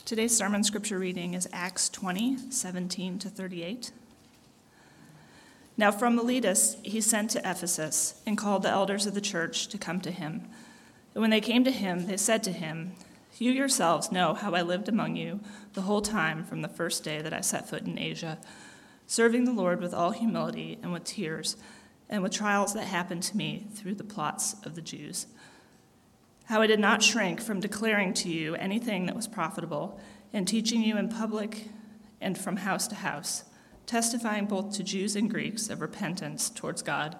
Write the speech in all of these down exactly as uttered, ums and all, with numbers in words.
Today's sermon scripture reading is Acts twenty, seventeen to thirty-eight. Now from Miletus he sent to Ephesus and called the elders of the church to come to him. And when they came to him, they said to him, "You yourselves know how I lived among you the whole time from the first day that I set foot in Asia, serving the Lord with all humility and with tears, and with trials that happened to me through the plots of the Jews. How I did not shrink from declaring to you anything that was profitable, and teaching you in public and from house to house, testifying both to Jews and Greeks of repentance towards God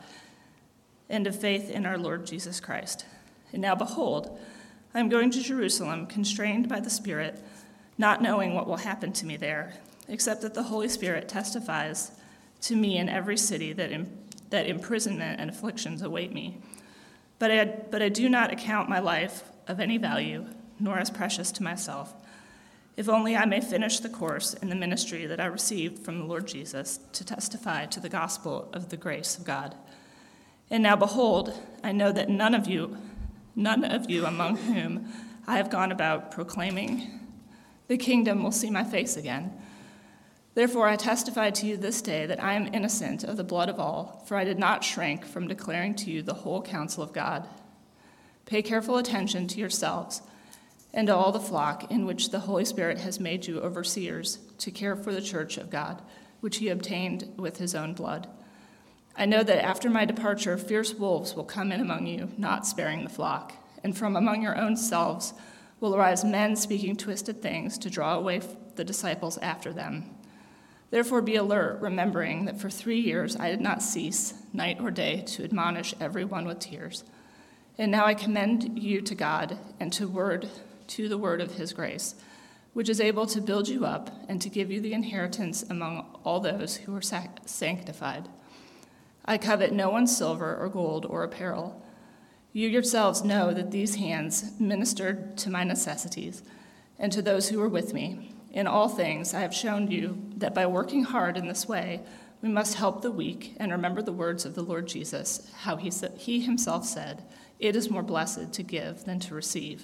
and of faith in our Lord Jesus Christ. And now behold, I am going to Jerusalem, constrained by the Spirit, not knowing what will happen to me there, except that the Holy Spirit testifies to me in every city that, im- that imprisonment and afflictions await me. But I, but I do not account my life of any value, nor as precious to myself, if only I may finish the course in the ministry that I received from the Lord Jesus to testify to the gospel of the grace of God. And now behold, I know that none of you, none of you among whom I have gone about proclaiming the kingdom will see my face again. Therefore I testify to you this day that I am innocent of the blood of all, for I did not shrink from declaring to you the whole counsel of God. Pay careful attention to yourselves and to all the flock in which the Holy Spirit has made you overseers to care for the church of God, which he obtained with his own blood. I know that after my departure, fierce wolves will come in among you, not sparing the flock, and from among your own selves will arise men speaking twisted things to draw away the disciples after them. Therefore be alert, remembering that for three years I did not cease, night or day, to admonish everyone with tears. And now I commend you to God and to word, to the word of his grace, which is able to build you up and to give you the inheritance among all those who are sac- sanctified. I covet no one's silver or gold or apparel. You yourselves know that these hands ministered to my necessities and to those who were with me. In all things, I have shown you that by working hard in this way, we must help the weak and remember the words of the Lord Jesus, how he, sa- he himself said, "It is more blessed to give than to receive."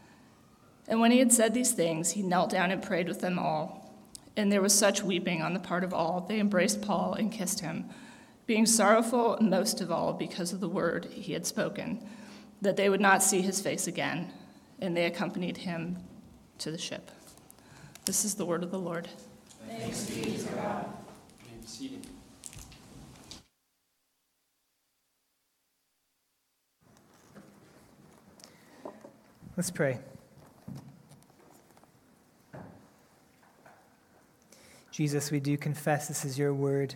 And when he had said these things, he knelt down and prayed with them all. And there was such weeping on the part of all, they embraced Paul and kissed him, being sorrowful most of all because of the word he had spoken, that they would not see his face again. And they accompanied him to the ship. This is the word of the Lord. Thanks be to God. And seated. Let's pray. Jesus, we do confess this is your word.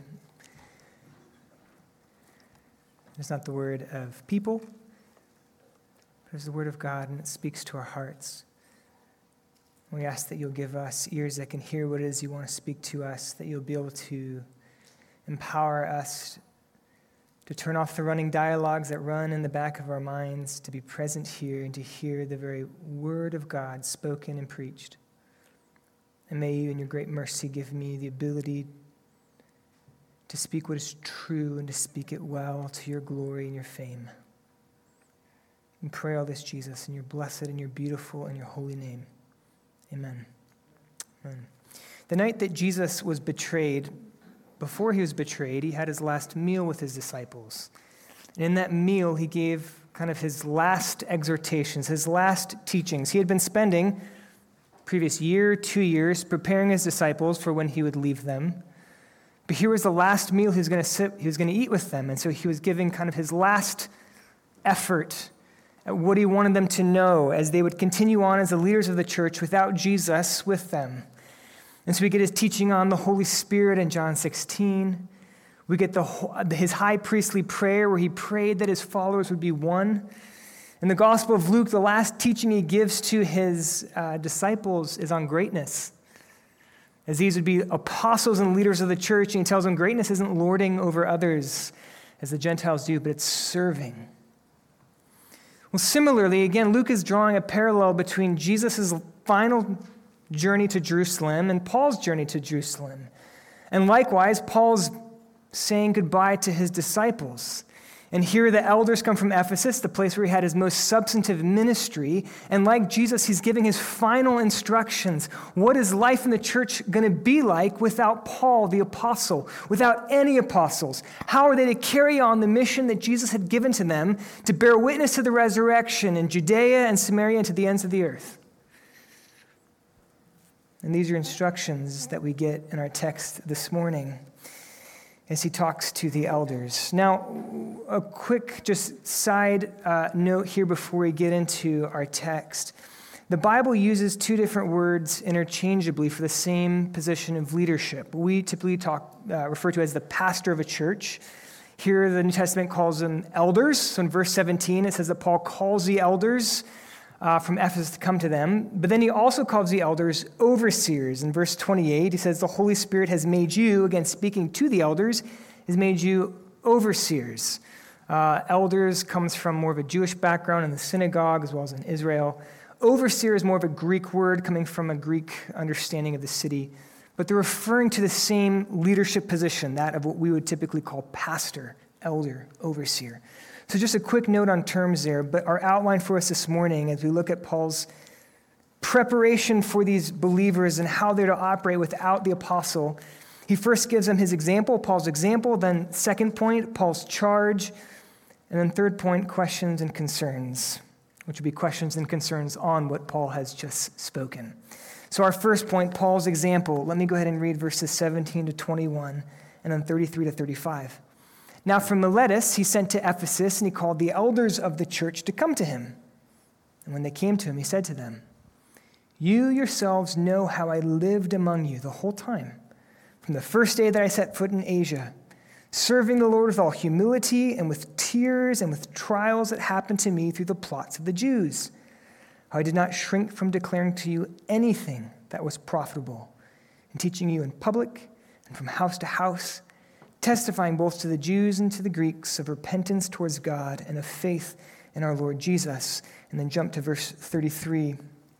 It's not the word of people, but it's the word of God, and it speaks to our hearts. We ask that you'll give us ears that can hear what it is you want to speak to us, that you'll be able to empower us to turn off the running dialogues that run in the back of our minds, to be present here and to hear the very word of God spoken and preached. And may you in your great mercy give me the ability to speak what is true and to speak it well to your glory and your fame. We pray all this, Jesus, in your blessed and your beautiful and your holy name. Amen. Amen. The night that Jesus was betrayed, before he was betrayed, he had his last meal with his disciples. And in that meal, he gave kind of his last exhortations, his last teachings. He had been spending previous year, two years, preparing his disciples for when he would leave them. But here was the last meal he was going to sit, he was going to eat with them. And so he was giving kind of his last effort at what he wanted them to know as they would continue on as the leaders of the church without Jesus with them. And so we get his teaching on the Holy Spirit in John sixteen. We get the his high priestly prayer where he prayed that his followers would be one. In the Gospel of Luke, the last teaching he gives to his uh, disciples is on greatness, as these would be apostles and leaders of the church, and he tells them greatness isn't lording over others as the Gentiles do, but it's serving. Well, similarly, again, Luke is drawing a parallel between Jesus' final journey to Jerusalem and Paul's journey to Jerusalem. And likewise, Paul's saying goodbye to his disciples. And here the elders come from Ephesus, the place where he had his most substantive ministry. And like Jesus, he's giving his final instructions. What is life in the church going to be like without Paul, the apostle, without any apostles? How are they to carry on the mission that Jesus had given to them to bear witness to the resurrection in Judea and Samaria and to the ends of the earth? And these are instructions that we get in our text this morning as he talks to the elders. Now, a quick just side uh, note here before we get into our text. The Bible uses two different words interchangeably for the same position of leadership. We typically talk, uh, refer to as the pastor of a church. Here, the New Testament calls them elders. So in verse seventeen, it says that Paul calls the elders uh, from Ephesus to come to them. But then he also calls the elders overseers. In verse twenty-eight, he says, the Holy Spirit has made you, again speaking to the elders, has made you overseers. Uh, elders comes from more of a Jewish background in the synagogue as well as in Israel. Overseer is more of a Greek word coming from a Greek understanding of the city. But they're referring to the same leadership position, that of what we would typically call pastor, elder, overseer. So just a quick note on terms there, but our outline for us this morning as we look at Paul's preparation for these believers and how they're to operate without the apostle. He first gives them his example, Paul's example, then second point, Paul's charge, and then third point, questions and concerns, which would be questions and concerns on what Paul has just spoken. So our first point, Paul's example. Let me go ahead and read verses seventeen to twenty-one and then thirty-three to thirty-five. Now from Miletus he sent to Ephesus, and he called the elders of the church to come to him. And when they came to him, he said to them, you yourselves know how I lived among you the whole time, from the first day that I set foot in Asia, serving the Lord with all humility and with tears and with trials that happened to me through the plots of the Jews. How I did not shrink from declaring to you anything that was profitable, and teaching you in public and from house to house, testifying both to the Jews and to the Greeks of repentance towards God and of faith in our Lord Jesus. And then jump to verse thirty-three.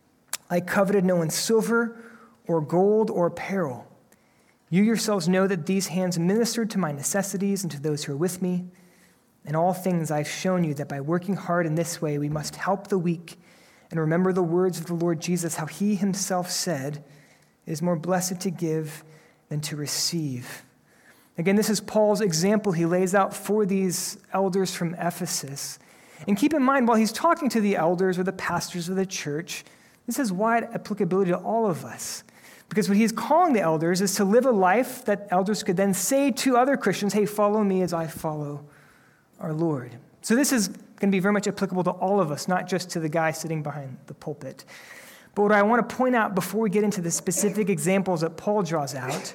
I coveted no one's silver or gold or apparel. You yourselves know that these hands ministered to my necessities and to those who are with me. In all things I've shown you that by working hard in this way we must help the weak and remember the words of the Lord Jesus, how he himself said, it is more blessed to give than to receive. Again, this is Paul's example he lays out for these elders from Ephesus. And keep in mind, while he's talking to the elders or the pastors of the church, this has wide applicability to all of us. Because what he's calling the elders is to live a life that elders could then say to other Christians, hey, follow me as I follow our Lord. So this is going to be very much applicable to all of us, not just to the guy sitting behind the pulpit. But what I want to point out before we get into the specific examples that Paul draws out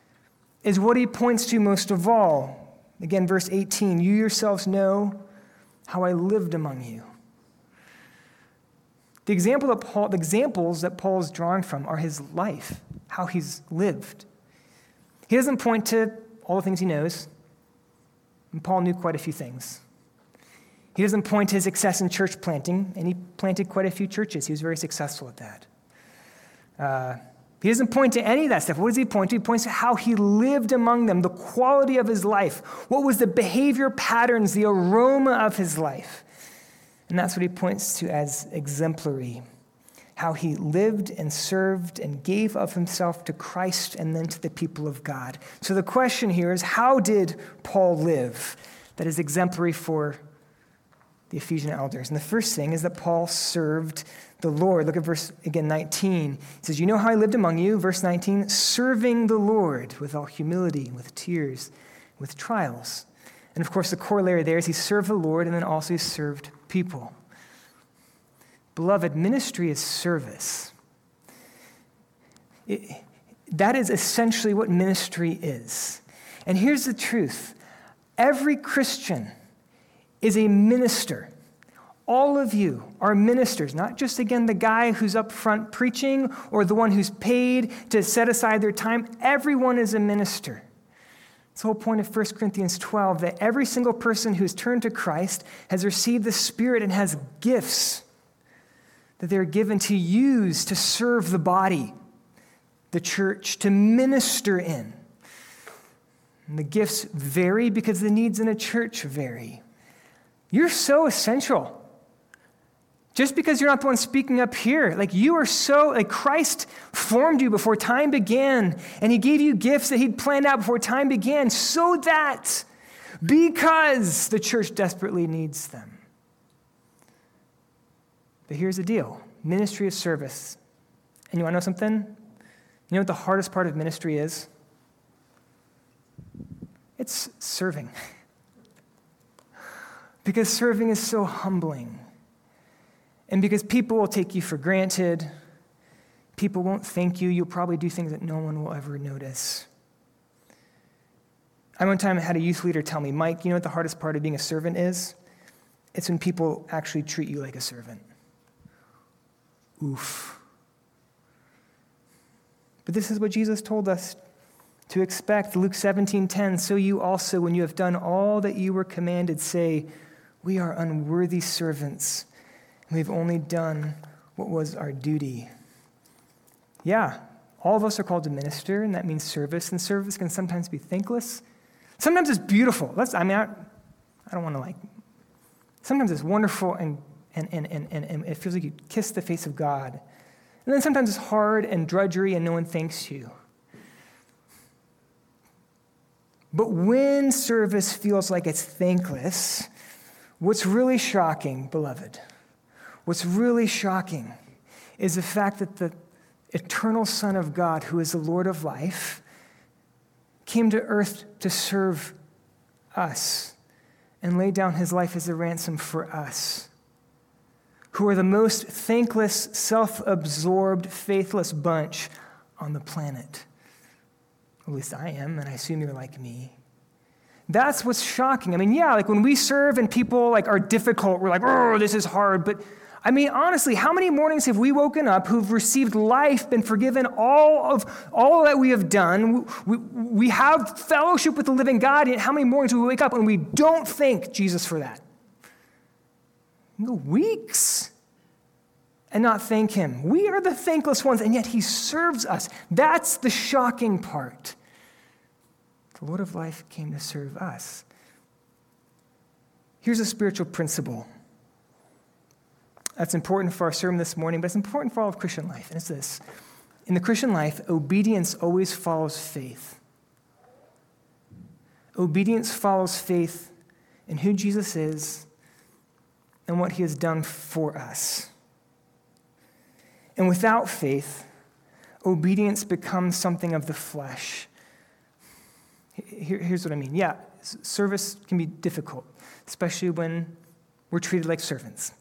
is what he points to most of all. Again, verse eighteen, you yourselves know how I lived among you. The example that Paul, the examples that Paul is drawing from are his life, how he's lived. He doesn't point to all the things he knows, and Paul knew quite a few things. He doesn't point to his success in church planting, and he planted quite a few churches. He was very successful at that. Uh, he doesn't point to any of that stuff. What does he point to? He points to how he lived among them, the quality of his life. What was the behavior patterns, the aroma of his life? And that's what he points to as exemplary, how he lived and served and gave of himself to Christ and then to the people of God. So the question here is, how did Paul live that is exemplary for the Ephesian elders? And the first thing is that Paul served the Lord. Look at verse, again, nineteen. He says, you know how I lived among you, verse nineteen, serving the Lord with all humility, with tears, with trials. And of course, the corollary there is he served the Lord and then also he served people. Beloved, ministry is service. It, that is essentially what ministry is. And here's the truth. Every Christian is a minister. All of you are ministers, not just, again, the guy who's up front preaching or the one who's paid to set aside their time. Everyone is a minister. It's the whole point of First Corinthians twelve, that every single person who's turned to Christ has received the Spirit and has gifts that they're given to use to serve the body, the church, to minister in. And the gifts vary because the needs in a church vary. You're so essential. Just because you're not the one speaking up here, like you are so, like Christ formed you before time began, and he gave you gifts that he'd planned out before time began, so that, because the church desperately needs them. But here's the deal, ministry of service. And you want to know something? You know what the hardest part of ministry is? It's serving. Because serving is so humbling. And because people will take you for granted, people won't thank you, you'll probably do things that no one will ever notice. I one time had a youth leader tell me, Mike, you know what the hardest part of being a servant is? It's when people actually treat you like a servant. Oof. But this is what Jesus told us to expect. Luke seventeen ten, so you also, when you have done all that you were commanded, say, we are unworthy servants, and we've only done what was our duty. Yeah, all of us are called to minister, and that means service, and service can sometimes be thankless. Sometimes it's beautiful. Let's, I mean, I, I don't want to like, sometimes it's wonderful, and, and, and, and, and, and it feels like you kiss the face of God. And then sometimes it's hard and drudgery, and no one thanks you. But when service feels like it's thankless, what's really shocking, beloved, what's really shocking is the fact that the eternal Son of God, who is the Lord of life, came to earth to serve us and lay down his life as a ransom for us, who are the most thankless, self-absorbed, faithless bunch on the planet. At least I am, and I assume you're like me. That's what's shocking. I mean, yeah, like when we serve and people like are difficult, we're like, oh, this is hard. But I mean, honestly, how many mornings have we woken up who've received life, been forgiven all of all that we have done? We, we have fellowship with the living God, and how many mornings do we wake up and we don't thank Jesus for that? Weeks. And not thank him. We are the thankless ones, and yet he serves us. That's the shocking part. The Lord of life came to serve us. Here's a spiritual principle that's important for our sermon this morning, but it's important for all of Christian life, and it's this. In the Christian life, obedience always follows faith. Obedience follows faith in who Jesus is and what he has done for us. And without faith, obedience becomes something of the flesh. Here, here's what I mean. Yeah, service can be difficult, especially when we're treated like servants.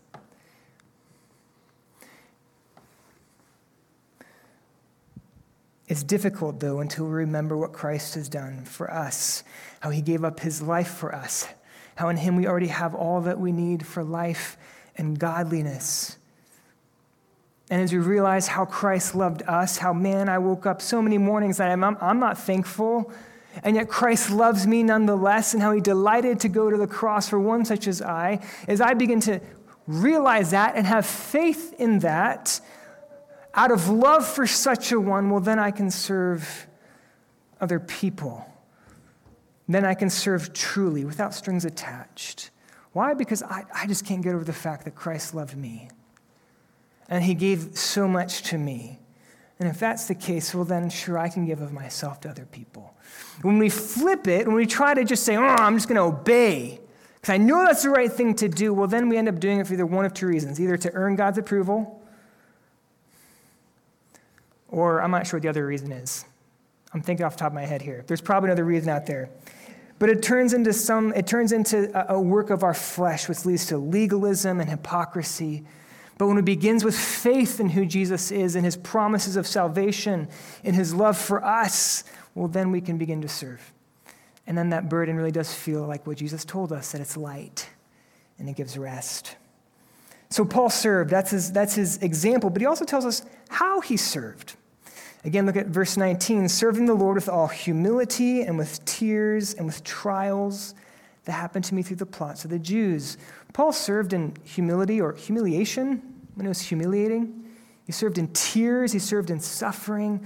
It's difficult, though, until we remember what Christ has done for us, how he gave up his life for us, how in him we already have all that we need for life and godliness. And as we realize how Christ loved us, how, man, I woke up so many mornings that I'm, I'm not thankful, and yet Christ loves me nonetheless, and how he delighted to go to the cross for one such as I, as I begin to realize that and have faith in that, out of love for such a one, well, then I can serve other people. Then I can serve truly, without strings attached. Why? Because I, I just can't get over the fact that Christ loved me. And he gave so much to me. And if that's the case, well, then sure, I can give of myself to other people. When we flip it, when we try to just say, oh, I'm just going to obey, because I know that's the right thing to do, well, then we end up doing it for either one of two reasons. Either to earn God's approval, or I'm not sure what the other reason is. I'm thinking off the top of my head here. There's probably another reason out there. But it turns into some, it turns into a, a work of our flesh, which leads to legalism and hypocrisy. But when it begins with faith in who Jesus is and his promises of salvation and his love for us, well, then we can begin to serve. And then that burden really does feel like what Jesus told us, that it's light and it gives rest. So Paul served. That's his, that's his example. But he also tells us how he served. Again, look at verse nineteen, serving the Lord with all humility and with tears and with trials that happened to me through the plots of the Jews. Paul served in humility or humiliation when it was humiliating. He served in tears. He served in suffering.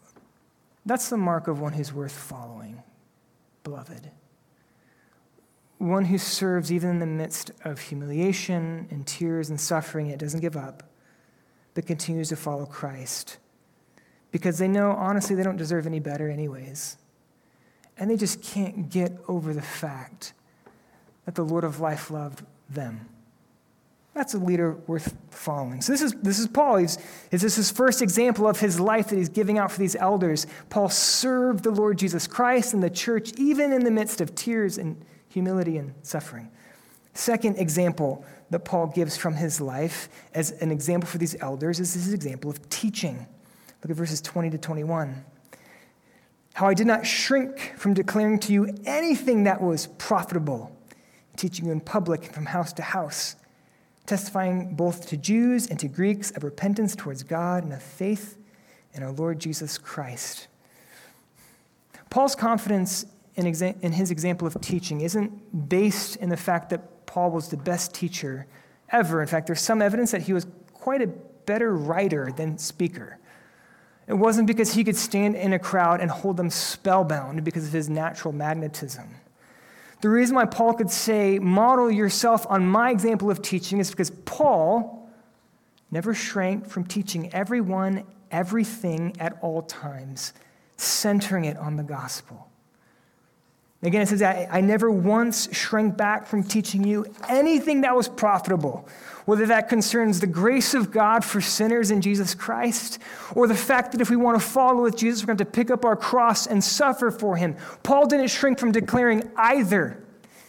That's the mark of one who's worth following, beloved. one who serves even in the midst of humiliation and tears and suffering, it doesn't give up, but continues to follow Christ. Because they know, honestly, they don't deserve any better anyways. And they just can't get over the fact that the Lord of life loved them. That's a leader worth following. So this is this is Paul. He's, this is his first example of his life that he's giving out for these elders. Paul served the Lord Jesus Christ and the church, even in the midst of tears and humility and suffering. Second example that Paul gives from his life as an example for these elders is his example of teaching. Look at verses twenty to twenty-one. How I did not shrink from declaring to you anything that was profitable, teaching you in public and from house to house, testifying both to Jews and to Greeks of repentance towards God and of faith in our Lord Jesus Christ. Paul's confidence in, exa- in his example of teaching isn't based in the fact that Paul was the best teacher ever. In fact, there's some evidence that he was quite a better writer than speaker. It wasn't because he could stand in a crowd and hold them spellbound because of his natural magnetism. The reason why Paul could say, model yourself on my example of teaching, is because Paul never shrank from teaching everyone everything at all times, centering it on the gospel. Again, it says, I, I never once shrank back from teaching you anything that was profitable, whether that concerns the grace of God for sinners in Jesus Christ, or the fact that if we want to follow with Jesus, we're going to have to pick up our cross and suffer for him. Paul didn't shrink from declaring either.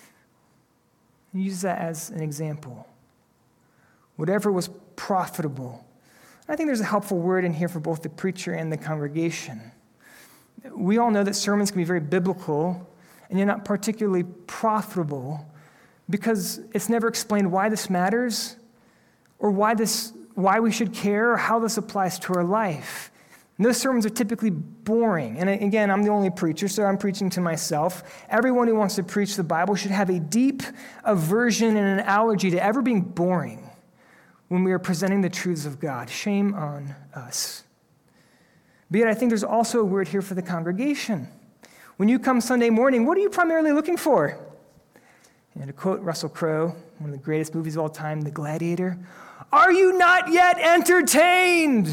He uses that as an example. Whatever was profitable. I think there's a helpful word in here for both the preacher and the congregation. We all know that sermons can be very biblical, and yet not particularly profitable, because it's never explained why this matters, or why this, why we should care, or how this applies to our life. And those sermons are typically boring. And again, I'm the only preacher, so I'm preaching to myself. Everyone who wants to preach the Bible should have a deep aversion and an allergy to ever being boring when we are presenting the truths of God. Shame on us. But yet I think there's also a word here for the congregation. When you come Sunday morning, what are you primarily looking for? And to quote Russell Crowe, one of the greatest movies of all time, The Gladiator, are you not yet entertained?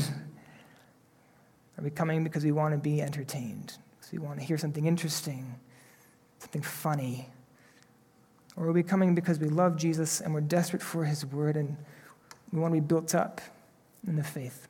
Are we coming because we want to be entertained? Because we want to hear something interesting, something funny? Or are we coming because we love Jesus and we're desperate for his word and we want to be built up in the faith?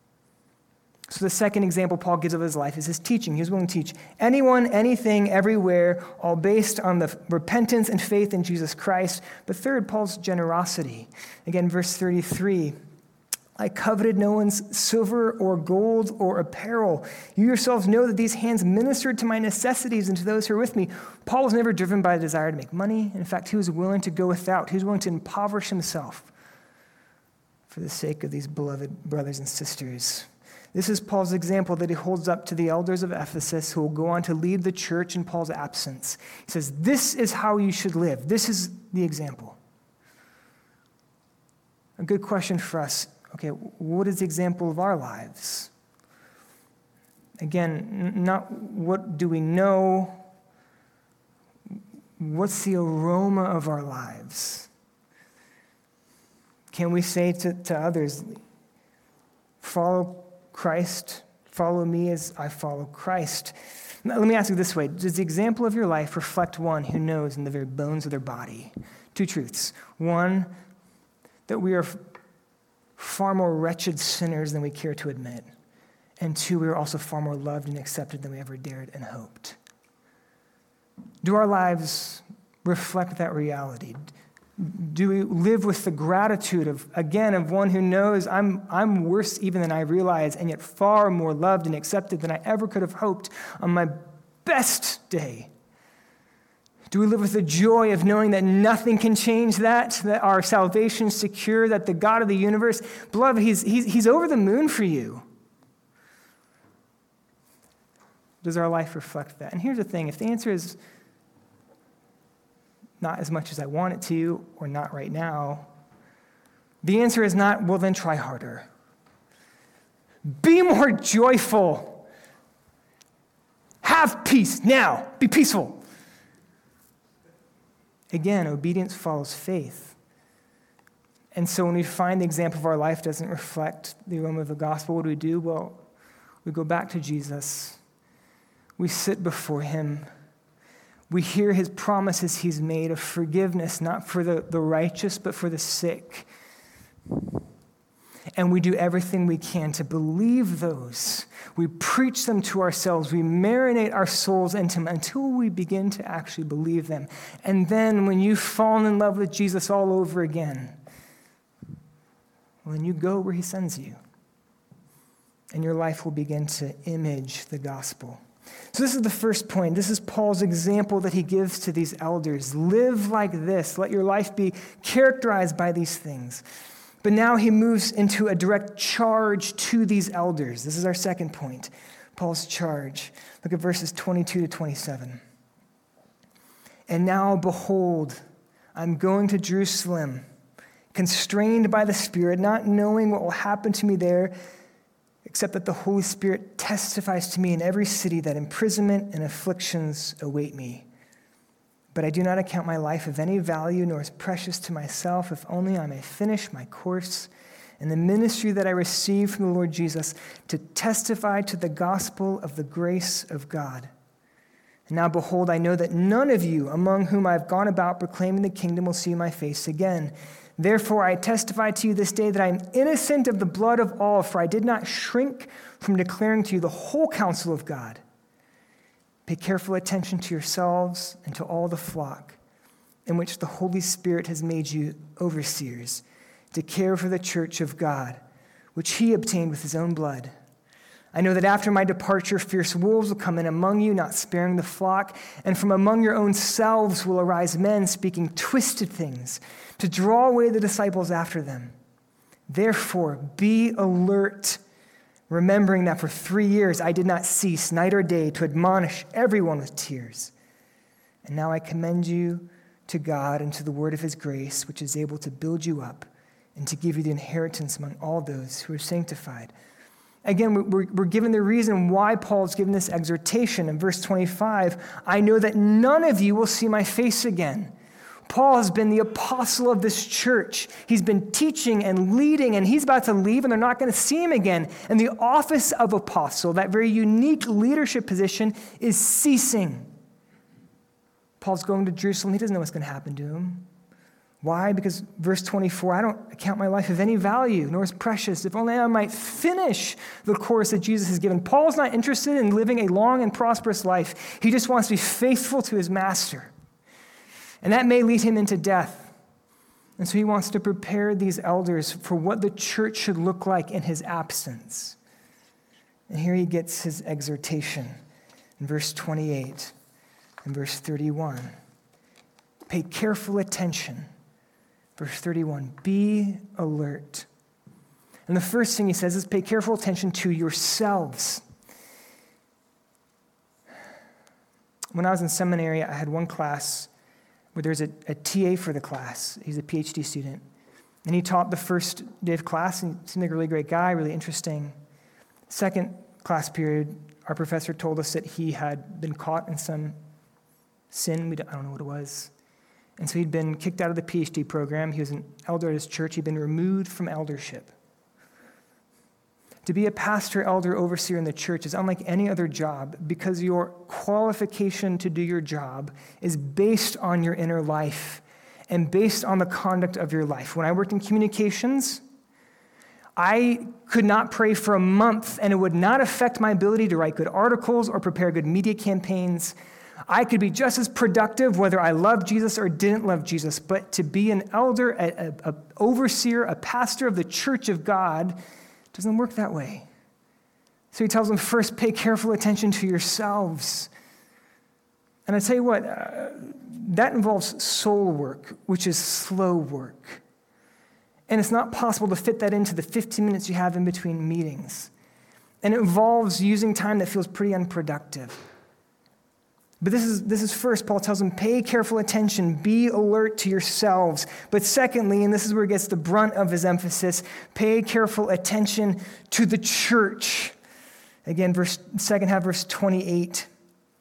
So the second example Paul gives of his life is his teaching. He was willing to teach anyone, anything, everywhere, all based on the repentance and faith in Jesus Christ. But third, Paul's generosity. Again, verse thirty-three, I coveted no one's silver or gold or apparel. You yourselves know that these hands ministered to my necessities and to those who are with me. Paul was never driven by a desire to make money. In fact, he was willing to go without. He was willing to impoverish himself for the sake of these beloved brothers and sisters. This is Paul's example that he holds up to the elders of Ephesus who will go on to lead the church in Paul's absence. He says, this is how you should live. This is the example. A good question for us, okay, what is the example of our lives? Again, not what do we know, what's the aroma of our lives? Can we say to, to others, follow Christ, follow me as I follow Christ? Now, let me ask you this way. Does the example of your life reflect one who knows in the very bones of their body two truths? One, that we are far more wretched sinners than we care to admit. And two, we are also far more loved and accepted than we ever dared and hoped. Do our lives reflect that reality? Do we live with the gratitude of, again, of one who knows I'm, I'm worse even than I realize, and yet far more loved and accepted than I ever could have hoped on my best day? Do we live with the joy of knowing that nothing can change that, that our salvation is secure, that the God of the universe, beloved, he's, he's, he's over the moon for you? Does our life reflect that? And here's the thing, if the answer is not as much as I want it to, or not right now, the answer is not, well, then try harder. Be more joyful. Have peace now. Be peaceful. Again, obedience follows faith. And so when we find the example of our life doesn't reflect the aroma of the gospel, what do we do? Well, we go back to Jesus. We sit before him. We hear his promises he's made of forgiveness, not for the, the righteous, but for the sick. And we do everything we can to believe those. We preach them to ourselves. We marinate our souls into them until we begin to actually believe them. And then when you've fallen in love with Jesus all over again, well, then you go where he sends you. And your life will begin to image the gospel. So this is the first point. This is Paul's example that he gives to these elders. Live like this. Let your life be characterized by these things. But now he moves into a direct charge to these elders. This is our second point, Paul's charge. Look at verses twenty-two to twenty-seven. And now, behold, I'm going to Jerusalem, constrained by the Spirit, not knowing what will happen to me there, except that the Holy Spirit testifies to me in every city that imprisonment and afflictions await me. But I do not account my life of any value, nor as precious to myself, if only I may finish my course in the ministry that I received from the Lord Jesus to testify to the gospel of the grace of God. And now, behold, I know that none of you among whom I have gone about proclaiming the kingdom will see my face again. Therefore, I testify to you this day that I am innocent of the blood of all, for I did not shrink from declaring to you the whole counsel of God. Pay careful attention to yourselves and to all the flock in which the Holy Spirit has made you overseers to care for the church of God, which he obtained with his own blood. I know that after my departure, fierce wolves will come in among you, not sparing the flock, and from among your own selves will arise men speaking twisted things to draw away the disciples after them. Therefore, be alert, remembering that for three years I did not cease night or day to admonish everyone with tears. And now I commend you to God and to the word of his grace, which is able to build you up and to give you the inheritance among all those who are sanctified. Again, we're, we're given the reason why Paul's given this exhortation. In verse twenty-five, I know that none of you will see my face again. Paul has been the apostle of this church. He's been teaching and leading, and he's about to leave, and they're not going to see him again. And the office of apostle, that very unique leadership position, is ceasing. Paul's going to Jerusalem. He doesn't know what's going to happen to him. Why? Because verse twenty-four, I don't account my life of any value, nor as precious, if only I might finish the course that Jesus has given. Paul's not interested in living a long and prosperous life. He just wants to be faithful to his master. And that may lead him into death. And so he wants to prepare these elders for what the church should look like in his absence. And here he gets his exhortation in verse twenty-eight and verse thirty-one. Pay careful attention. Verse thirty-one, be alert. And the first thing he says is pay careful attention to yourselves. When I was in seminary, I had one class where there's a, a T A for the class. He's a P H D student. And he taught the first day of class, and he seemed like a really great guy, really interesting. Second class period, our professor told us that he had been caught in some sin. We don't, I don't know what it was. And so he'd been kicked out of the P H D program. He was an elder at his church. He'd been removed from eldership. To be a pastor, elder, overseer in the church is unlike any other job because your qualification to do your job is based on your inner life and based on the conduct of your life. When I worked in communications, I could not pray for a month, and it would not affect my ability to write good articles or prepare good media campaigns. I could be just as productive whether I loved Jesus or didn't love Jesus, but to be an elder, an overseer, a pastor of the church of God doesn't work that way. So he tells them, first, pay careful attention to yourselves. And I tell you what, uh, that involves soul work, which is slow work. And it's not possible to fit that into the fifteen minutes you have in between meetings. And it involves using time that feels pretty unproductive. But this is, this is first, Paul tells them, pay careful attention, be alert to yourselves. But secondly, and this is where he gets the brunt of his emphasis, pay careful attention to the church. Again, verse second half, verse twenty-eight.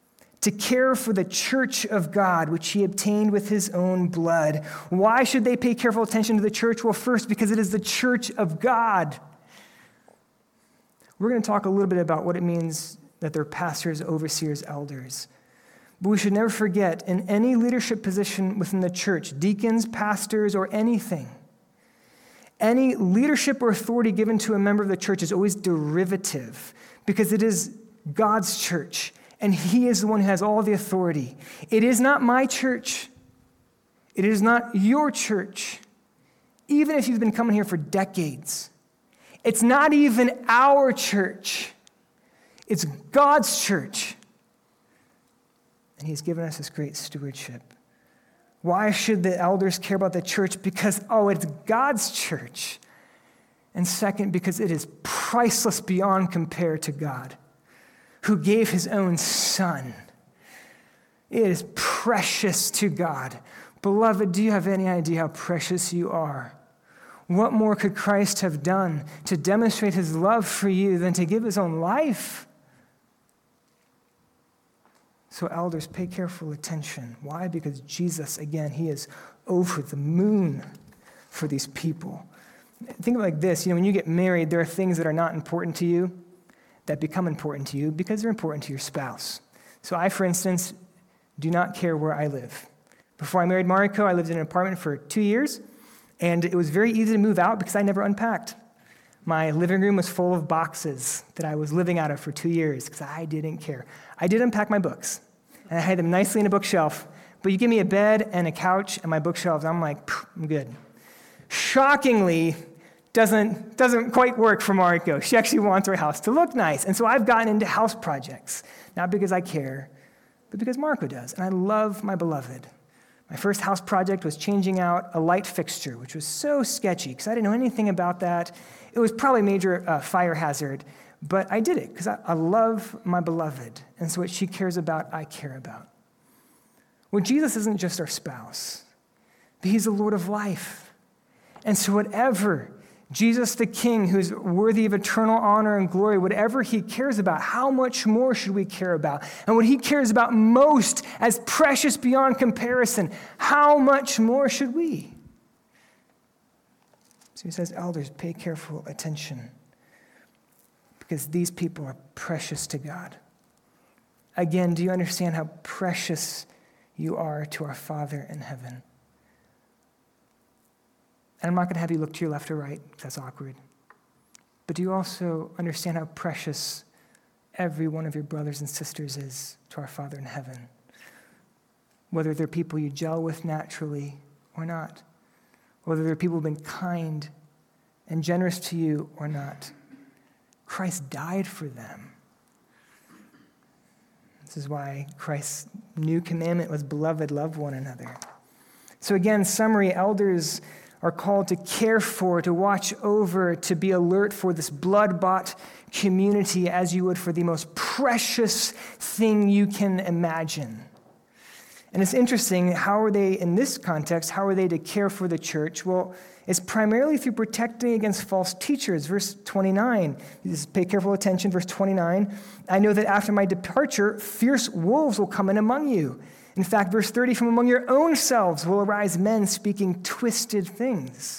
to care for the church of God, which he obtained with his own blood. Why should they pay careful attention to the church? Well, first, because it is the church of God. We're going to talk a little bit about what it means that they're pastors, overseers, elders. But we should never forget, in any leadership position within the church, deacons, pastors, or anything, any leadership or authority given to a member of the church is always derivative because it is God's church, and he is the one who has all the authority. It is not my church. It is not your church, even if you've been coming here for decades. It's not even our church. It's God's church. And he's given us this great stewardship. Why should the elders care about the church? Because, oh, it's God's church. And second, because it is priceless beyond compare to God, who gave his own son. It is precious to God. Beloved, do you have any idea how precious you are? What more could Christ have done to demonstrate his love for you than to give his own life? So elders, pay careful attention. Why? Because Jesus, again, he is over the moon for these people. Think of it like this. You know, when you get married, there are things that are not important to you that become important to you because they're important to your spouse. So I, for instance, do not care where I live. Before I married Mariko, I lived in an apartment for two years, and it was very easy to move out because I never unpacked. My living room was full of boxes that I was living out of for two years because I didn't care. I did unpack my books, and I had them nicely in a bookshelf, but you give me a bed and a couch and my bookshelves, I'm like, I'm good. Shockingly, doesn't, doesn't quite work for Mariko. She actually wants her house to look nice, and so I've gotten into house projects, not because I care, but because Mariko does, and I love my beloved. My first house project was changing out a light fixture, which was so sketchy because I didn't know anything about that. It was probably a major uh, fire hazard, but I did it because I, I love my beloved, and so what she cares about, I care about. Well, Jesus isn't just our spouse, but he's the Lord of life. And so whatever Jesus the King, who's worthy of eternal honor and glory, whatever he cares about, how much more should we care about? And what he cares about most, as precious beyond comparison, how much more should we? So he says, elders, pay careful attention because these people are precious to God. Again, do you understand how precious you are to our Father in heaven? And I'm not going to have you look to your left or right, because that's awkward. But do you also understand how precious every one of your brothers and sisters is to our Father in heaven? Whether they're people you gel with naturally or not. Whether they're people who've been kind and generous to you or not. Christ died for them. This is why Christ's new commandment was, beloved, love one another. So again, summary, elders are called to care for, to watch over, to be alert for this blood-bought community as you would for the most precious thing you can imagine. And it's interesting, how are they, in this context, how are they to care for the church? Well, it's primarily through protecting against false teachers. Verse twenty-nine, just pay careful attention, verse twenty-nine, I know that after my departure, fierce wolves will come in among you. In fact, verse thirty, from among your own selves will arise men speaking twisted things.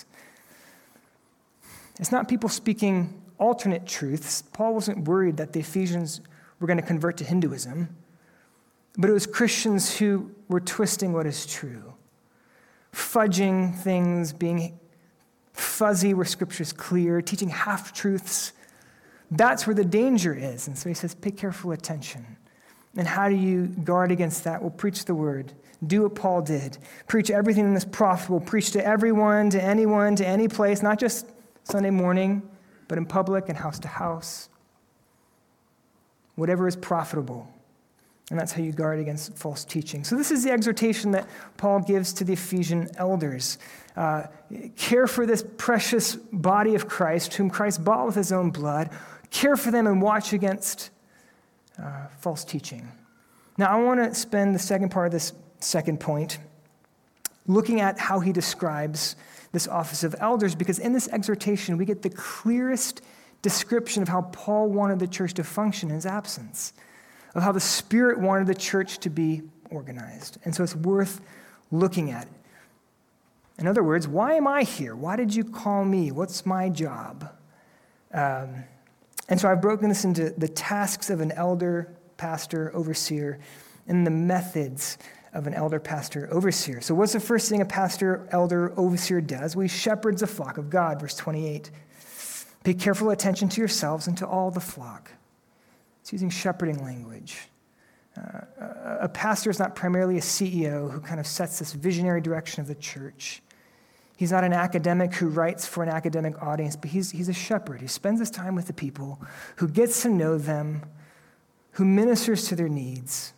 It's not people speaking alternate truths. Paul wasn't worried that the Ephesians were going to convert to Hinduism, but it was Christians who were twisting what is true, fudging things, being fuzzy where Scripture is clear, teaching half-truths. That's where the danger is. And so he says, pay careful attention. And how do you guard against that? Well, preach the word. Do what Paul did. Preach everything that's profitable. Preach to everyone, to anyone, to any place, not just Sunday morning, but in public and house to house. Whatever is profitable. And that's how you guard against false teaching. So this is the exhortation that Paul gives to the Ephesian elders. Uh, care for this precious body of Christ, whom Christ bought with his own blood. Care for them and watch against Uh, false teaching. Now, I want to spend the second part of this second point looking at how he describes this office of elders, because in this exhortation, we get the clearest description of how Paul wanted the church to function in his absence. of how the Spirit wanted the church to be organized. And so it's worth looking at. In other words, why am I here? Why did you call me? What's my job? Um, and so I've broken this into the tasks of an elder, pastor, overseer, and the methods of an elder, pastor, overseer. So what's the first thing a pastor, elder, overseer does? Well, he shepherds the flock of God, verse twenty-eight. Pay careful attention to yourselves and to all the flock. It's using shepherding language. Uh, a pastor is not primarily a C E O who kind of sets this visionary direction of the church. He's not an academic who writes for an academic audience, but he's, he's a shepherd. He spends his time with the people, who gets to know them, who ministers to their needs.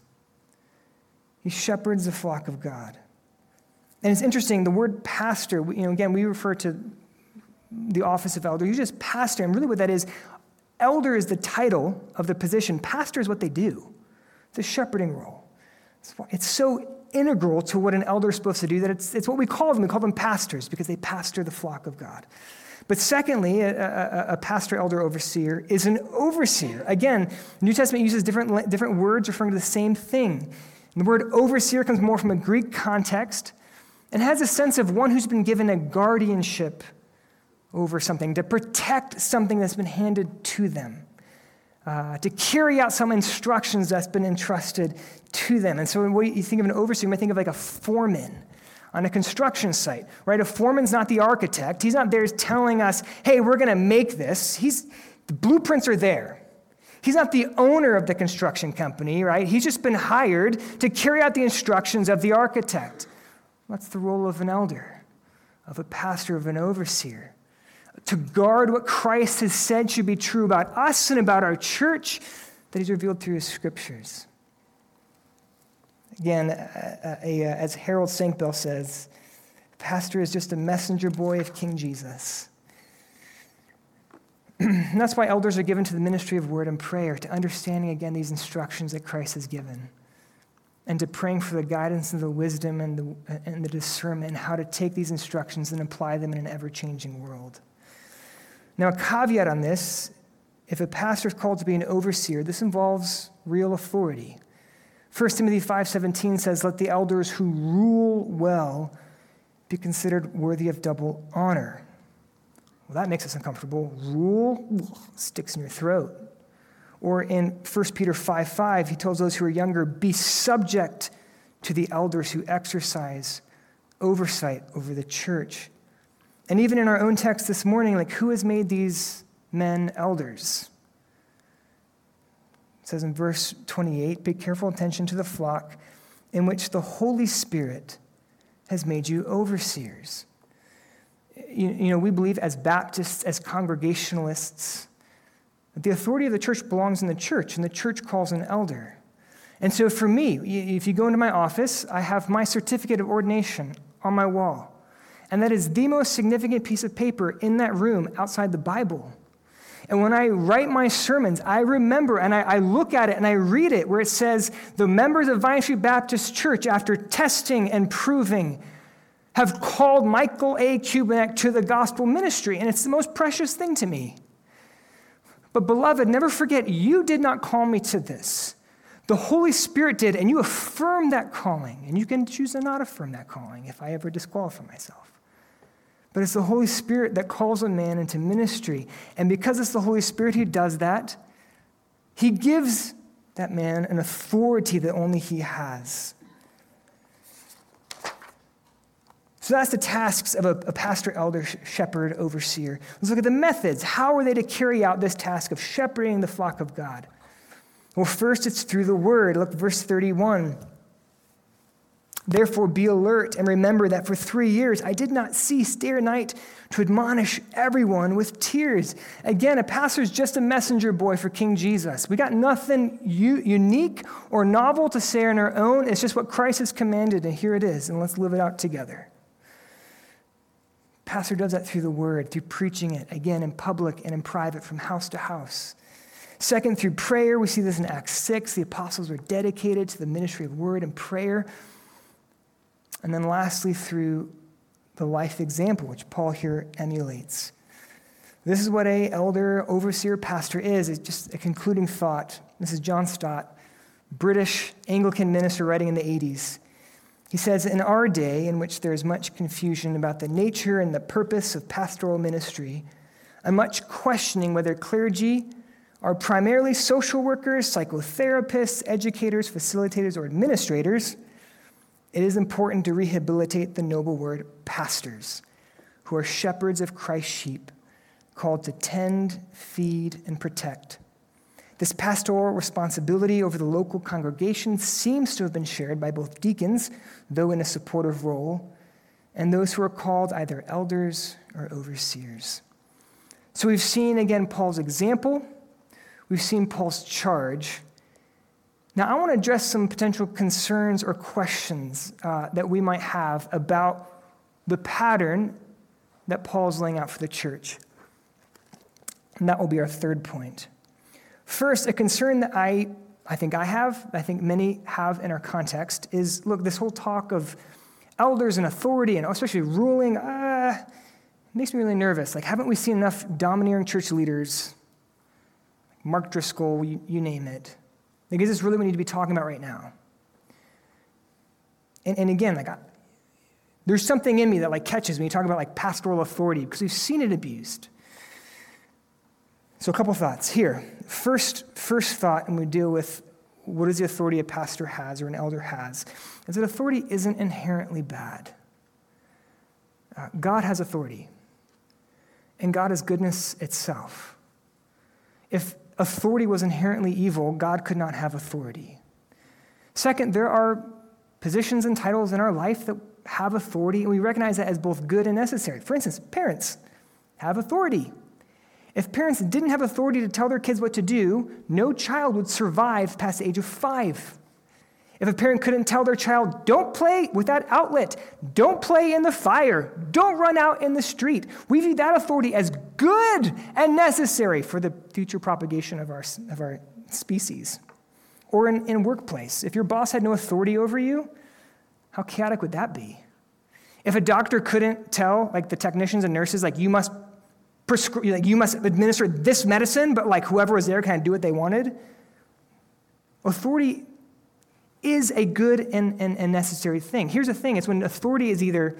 He shepherds the flock of God. And it's interesting, the word pastor, you know, again, we refer to the office of elder. He's just pastor, and really what that is, elder is the title of the position. Pastor is what they do. It's a shepherding role. It's, it's so integral to what an elder is supposed to do that it's, it's what we call them. We call them pastors because they pastor the flock of God. But secondly, a, a, a pastor, elder, overseer is an overseer. Again, the New Testament uses different, different words referring to the same thing. And the word overseer comes more from a Greek context and has a sense of one who's been given a guardianship over something, to protect something that's been handed to them. Uh, to carry out some instructions that's been entrusted to them. And so when you think of an overseer, you might think of like a foreman on a construction site, right? A foreman's not the architect. He's not there telling us, hey, we're going to make this. He's, the blueprints are there. He's not the owner of the construction company, right? He's just been hired to carry out the instructions of the architect. That's the role of an elder, of a pastor, of an overseer. To guard what Christ has said should be true about us and about our church that he's revealed through his scriptures. Again, a, a, a, as Harold Sankbell says, pastor is just a messenger boy of King Jesus. And that's why elders are given to the ministry of word and prayer, to understanding, again, these instructions that Christ has given, and to praying for the guidance and the wisdom and the, and the discernment, and how to take these instructions and apply them in an ever-changing world. Now, a caveat on this, if a pastor is called to be an overseer, this involves real authority. First Timothy five seventeen says, let the elders who rule well be considered worthy of double honor. Well, that makes us uncomfortable. Rule sticks in your throat. Or in First Peter five five, he tells those who are younger, be subject to the elders who exercise oversight over the church. And even in our own text this morning, like, who has made these men elders? It says in verse twenty-eight, pay careful attention to the flock in which the Holy Spirit has made you overseers. You, you know, we believe as Baptists, as Congregationalists, that the authority of the church belongs in the church, and the church calls an elder. And so for me, if you go into my office, I have my certificate of ordination on my wall. And that is the most significant piece of paper in that room outside the Bible. And when I write my sermons, I remember and I, I look at it and I read it where it says, the members of Vine Street Baptist Church, after testing and proving, have called Michael A. Kubanek to the gospel ministry. And it's the most precious thing to me. But beloved, never forget, you did not call me to this. The Holy Spirit did, and you affirmed that calling. And you can choose to not affirm that calling if I ever disqualify myself. But it's the Holy Spirit that calls a man into ministry. And because it's the Holy Spirit who does that, he gives that man an authority that only he has. So that's the tasks of a, a pastor, elder, shepherd, overseer. Let's look at the methods. How are they to carry out this task of shepherding the flock of God? Well, first it's through the word. Look, verse thirty-one. Therefore, be alert and remember that for three years I did not cease day or night to admonish everyone with tears. Again, a pastor is just a messenger boy for King Jesus. We got nothing u- unique or novel to say on our own. It's just what Christ has commanded, and here it is, and let's live it out together. Pastor does that through the word, through preaching it, again, in public and in private, from house to house. Second, through prayer. We see this in Acts six. The apostles were dedicated to the ministry of word and prayer. And then lastly, through the life example, which Paul here emulates. This is what a elder, overseer, pastor is. It's just a concluding thought. This is John Stott. British Anglican minister writing in the eighties. He says, in our day, in which there is much confusion about the nature and the purpose of pastoral ministry, and much questioning whether clergy are primarily social workers, psychotherapists, educators, facilitators, or administrators, it is important to rehabilitate the noble word pastors, who are shepherds of Christ's sheep, called to tend, feed, and protect. This pastoral responsibility over the local congregation seems to have been shared by both deacons, though in a supportive role, and those who are called either elders or overseers. So we've seen, again, Paul's example. We've seen Paul's charge. Now, I want to address some potential concerns or questions uh, that we might have about the pattern that Paul's laying out for the church. And that will be our third point. First, a concern that I, I think I have, I think many have in our context, is, look, this whole talk of elders and authority, and especially ruling, uh, makes me really nervous. Like, haven't we seen enough domineering church leaders, Mark Driscoll, you, you name it? Like, is this really what we need to be talking about right now? And, and again, like, I, there's something in me that like catches when you talk about like pastoral authority, because we've seen it abused. So a couple thoughts here. First, first thought, and we deal with what is the authority a pastor has or an elder has, is that authority isn't inherently bad. Uh, God has authority, and God is goodness itself. If authority was inherently evil, God could not have authority. Second, there are positions and titles in our life that have authority, and we recognize that as both good and necessary. For instance, parents have authority. If parents didn't have authority to tell their kids what to do, no child would survive past the age of five. If a parent couldn't tell their child, don't play with that outlet, don't play in the fire, don't run out in the street, we view that authority as good and necessary for the future propagation of our, of our species. Or in, in workplace, if your boss had no authority over you, how chaotic would that be? If a doctor couldn't tell, like the technicians and nurses, like you must prescri- like you must administer this medicine, but like whoever was there kind of do what they wanted. Authority is a good and, and, and necessary thing. Here's the thing, it's when authority is either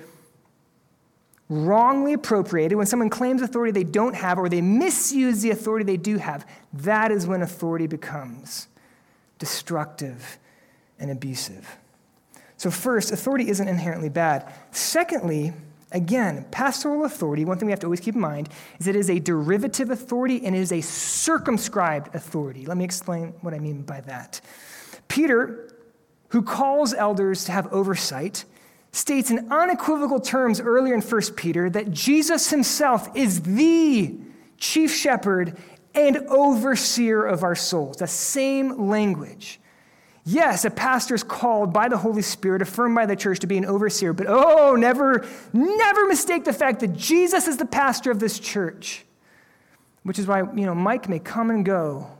wrongly appropriated, when someone claims authority they don't have, or they misuse the authority they do have, that is when authority becomes destructive and abusive. So first, authority isn't inherently bad. Secondly, again, pastoral authority, one thing we have to always keep in mind, is it is a derivative authority and it is a circumscribed authority. Let me explain what I mean by that. Peter, who calls elders to have oversight, states in unequivocal terms earlier in First Peter that Jesus himself is the chief shepherd and overseer of our souls. The same language. Yes, a pastor is called by the Holy Spirit, affirmed by the church, to be an overseer, but oh, never, never mistake the fact that Jesus is the pastor of this church, which is why, you know, Mike may come and go.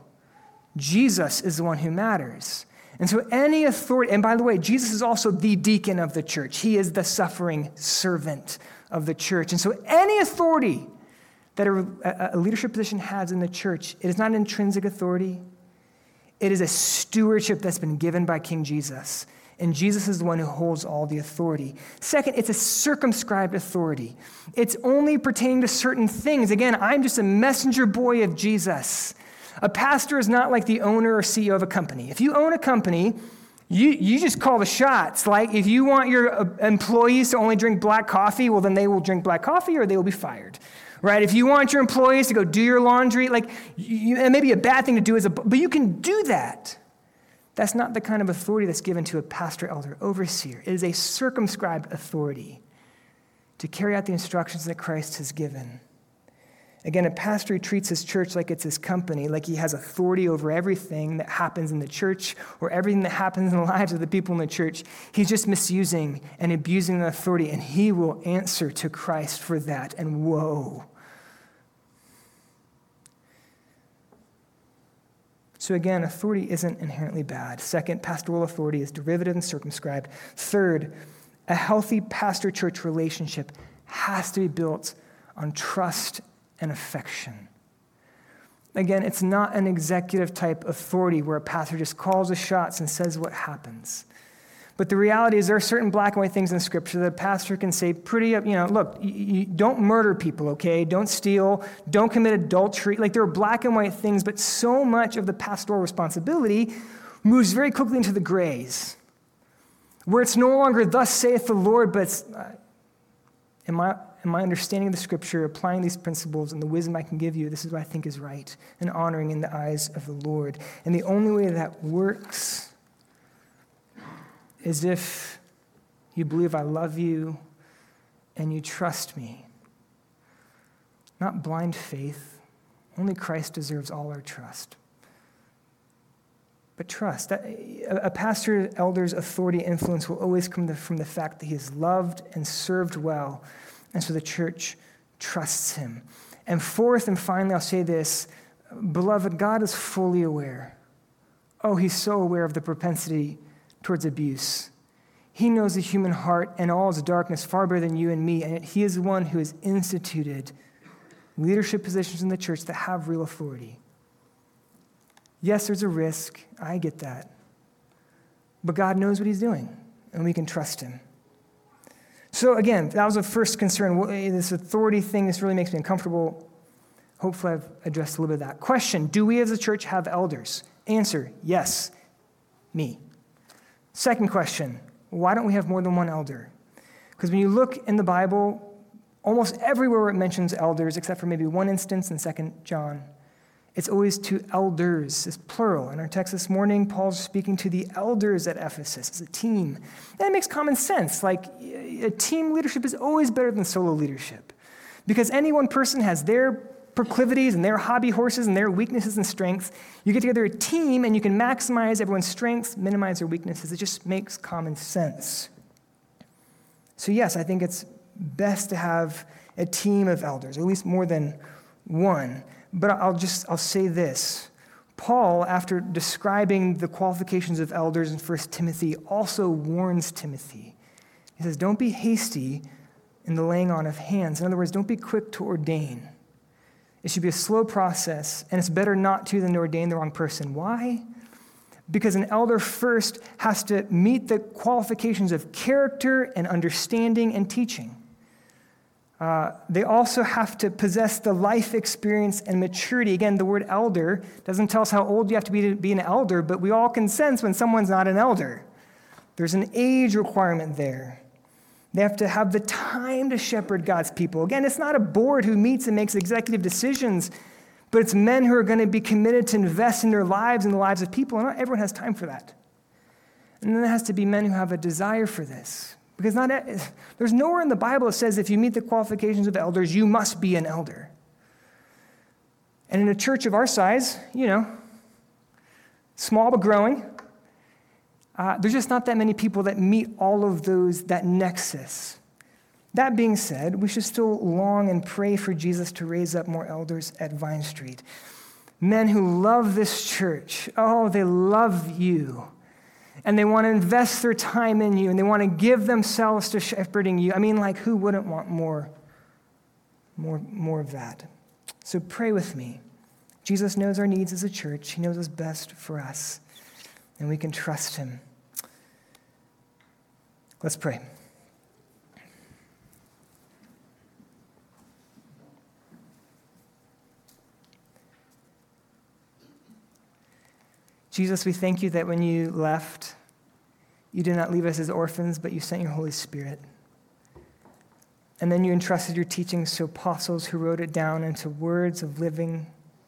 Jesus is the one who matters. And so any authority, and by the way, Jesus is also the deacon of the church. He is the suffering servant of the church. And so any authority that a, a leadership position has in the church, it is not an intrinsic authority. It is a stewardship that's been given by King Jesus. And Jesus is the one who holds all the authority. Second, it's a circumscribed authority. It's only pertaining to certain things. Again, I'm just a messenger boy of Jesus. A pastor is not like the owner or C E O of a company. If you own a company, you, you just call the shots. Like if you want your employees to only drink black coffee, well, then they will drink black coffee or they will be fired. Right? If you want your employees to go do your laundry, like, you, it may be a bad thing to do, as a, but you can do that. That's not the kind of authority that's given to a pastor, elder, overseer. It is a circumscribed authority to carry out the instructions that Christ has given. Again, a pastor who treats his church like it's his company, like he has authority over everything that happens in the church or everything that happens in the lives of the people in the church, he's just misusing and abusing the authority, and he will answer to Christ for that. And woe. So again, authority isn't inherently bad. Second, pastoral authority is derivative and circumscribed. Third, a healthy pastor-church relationship has to be built on trust and affection. Again, it's not an executive type authority where a pastor just calls the shots and says what happens. But the reality is there are certain black and white things in Scripture that a pastor can say pretty, you know, look, you, you don't murder people, okay? Don't steal. Don't commit adultery. Like, there are black and white things, but so much of the pastoral responsibility moves very quickly into the grays, where it's no longer thus saith the Lord, but it's, uh, in, my, in my understanding of the Scripture, applying these principles and the wisdom I can give you, this is what I think is right and honoring in the eyes of the Lord. And the only way that works is if you believe I love you and you trust me. Not blind faith. Only Christ deserves all our trust. But trust. That, a pastor, elder's authority influence will always come from the fact that he is loved and served well, and so the church trusts him. And fourth and finally, I'll say this, beloved, God is fully aware. Oh, he's so aware of the propensity towards abuse. He knows the human heart and all its darkness far better than you and me, and yet he is the one who has instituted leadership positions in the church that have real authority. Yes, there's a risk. I get that. But God knows what he's doing, and we can trust him. So again, that was the first concern. This authority thing, this really makes me uncomfortable. Hopefully I've addressed a little bit of that. Question, do we as a church have elders? Answer, yes, me. Second question, why don't we have more than one elder? Because when you look in the Bible, almost everywhere where it mentions elders, except for maybe one instance in Second John, it's always to elders. It's plural. In our text this morning, Paul's speaking to the elders at Ephesus as a team. And it makes common sense. Like, a team leadership is always better than solo leadership. Because any one person has their proclivities and their hobby horses and their weaknesses and strengths. You get together a team and you can maximize everyone's strengths, minimize their weaknesses. It just makes common sense. So yes, I think it's best to have a team of elders, or at least more than one. But I'll just, I'll say this. Paul, after describing the qualifications of elders in First Timothy, also warns Timothy. He says, don't be hasty in the laying on of hands. In other words, don't be quick to ordain. It should be a slow process, and it's better not to than to ordain the wrong person. Why? Because an elder first has to meet the qualifications of character and understanding and teaching. Uh, they also have to possess the life experience and maturity. Again, the word elder doesn't tell us how old you have to be to be an elder, but we all can sense when someone's not an elder. There's an age requirement there. They have to have the time to shepherd God's people. Again, it's not a board who meets and makes executive decisions, but it's men who are going to be committed to invest in their lives and the lives of people, and not everyone has time for that. And then there has to be men who have a desire for this. Because not there's nowhere in the Bible that says if you meet the qualifications of elders, you must be an elder. And in a church of our size, you know, small but growing, uh, there's just not that many people that meet all of those, that nexus. That being said, we should still long and pray for Jesus to raise up more elders at Vine Street. Men who love this church. Oh, they love you. And they want to invest their time in you, and they want to give themselves to shepherding you. I mean, like, who wouldn't want more, more, more of that? So pray with me. Jesus knows our needs as a church. He knows what's best for us, and we can trust him. Let's pray. Jesus, we thank you that when you left, you did not leave us as orphans, but you sent your Holy Spirit. And then you entrusted your teachings to apostles who wrote it down into words of living,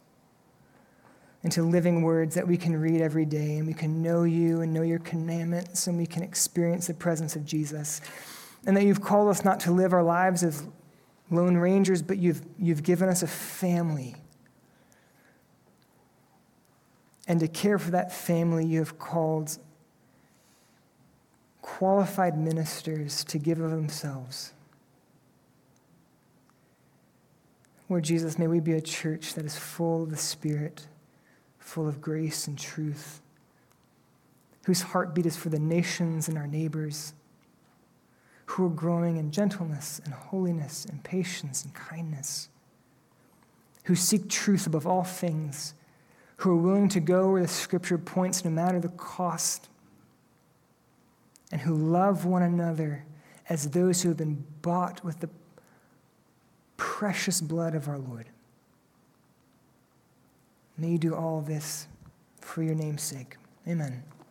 into living words that we can read every day, and we can know you and know your commandments, and we can experience the presence of Jesus. And that you've called us not to live our lives as lone rangers, but you've, you've given us a family. And to care for that family, you have called qualified ministers to give of themselves. Lord Jesus, may we be a church that is full of the Spirit, full of grace and truth, whose heartbeat is for the nations and our neighbors, who are growing in gentleness and holiness and patience and kindness. who seek truth above all things, who are willing to go where the Scripture points no matter the cost, and who love one another as those who have been bought with the precious blood of our Lord. May you do all this for your name's sake. Amen.